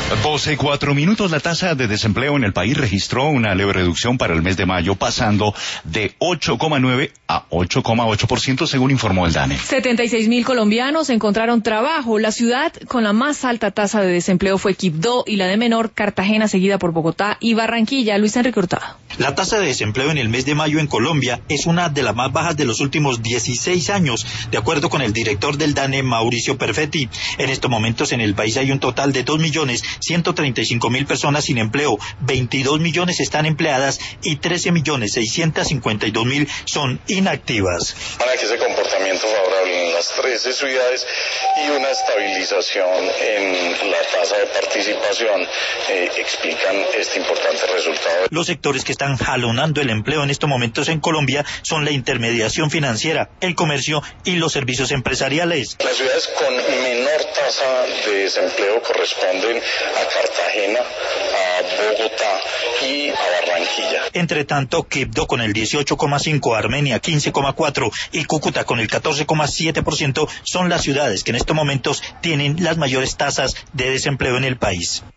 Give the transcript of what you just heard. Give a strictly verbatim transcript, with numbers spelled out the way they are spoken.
doce, cuatro minutos. La tasa de desempleo en el país registró una leve reducción para el mes de mayo, pasando de ocho coma nueve a ocho coma ocho por ciento, según informó el DANE. setenta y seis mil colombianos encontraron trabajo. La ciudad con la más alta tasa de desempleo fue Quibdó y la de menor, Cartagena, seguida por Bogotá y Barranquilla. Luis Enrique Hurtado. La tasa de desempleo en el mes de mayo en Colombia es una de las más bajas de los últimos dieciséis años, de acuerdo con el director del DANE, Mauricio Perfetti. En estos momentos en el país hay un total de dos millones ciento treinta y cinco mil personas sin empleo, veintidós millones están empleadas y trece millones seiscientos cincuenta y dos mil son inactivas. Para que ese comportamiento favorable en las trece ciudades y una estabilización en la tasa de participación eh, explican este importante resultado. Los sectores que están jalonando el empleo en estos momentos en Colombia son la intermediación financiera, el comercio y los servicios empresariales. Las ciudades con menor tasa de desempleo corresponden a Cartagena, a Bogotá y a Barranquilla. Entre tanto, Quibdó con el dieciocho coma cinco, Armenia quince coma cuatro y Cúcuta con el catorce coma siete por ciento son las ciudades que en estos momentos tienen las mayores tasas de desempleo en el país.